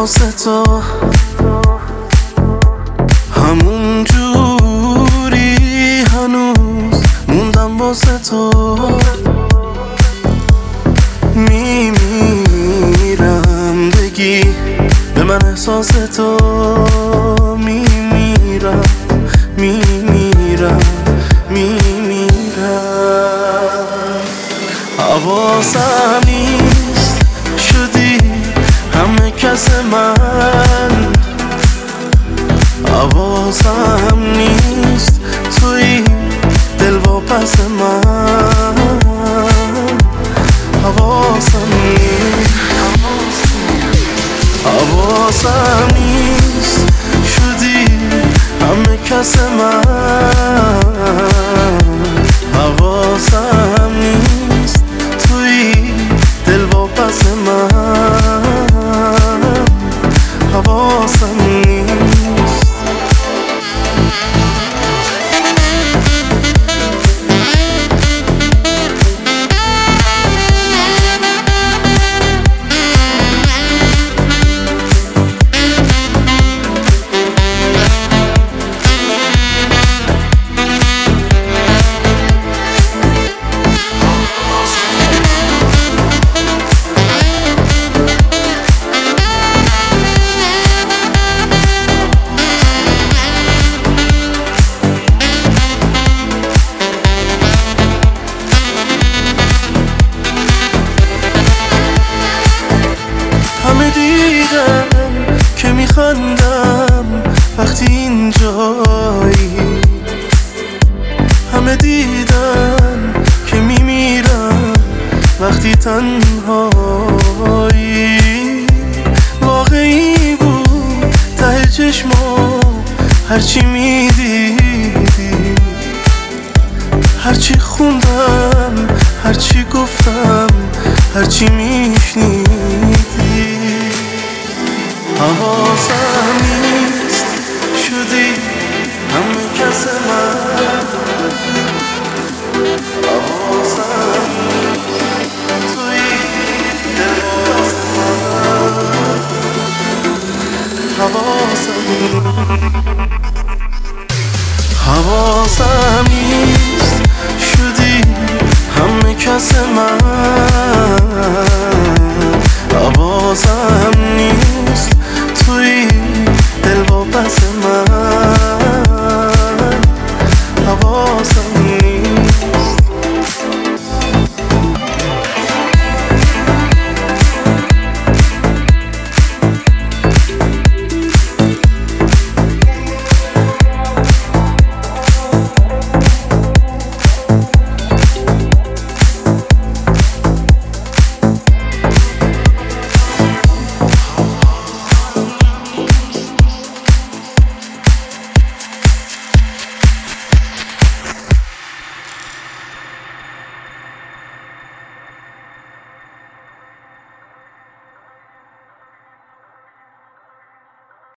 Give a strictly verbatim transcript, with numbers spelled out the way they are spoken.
واسه تو همون جوری هنوز موندم واسه تو میمیرم بگی به من احساس تو میمیرم میمیرم میمیرم حواسم نیست شدی همه کس من حواسم نیست توی دل و پس من حواسم نیست حواسم نیست شدی همه کس من حواسم نیست توی دل و پس من حواسم نیست همه دیدن که میخندم وقتی اینجایی همه دیدن که میمیرم وقتی تنهایی واقعی بود ته چشما هرچی میدیدی هرچی خوندم هرچی گفتم هرچی میشنیدی حواسم نیست شدی همه کس من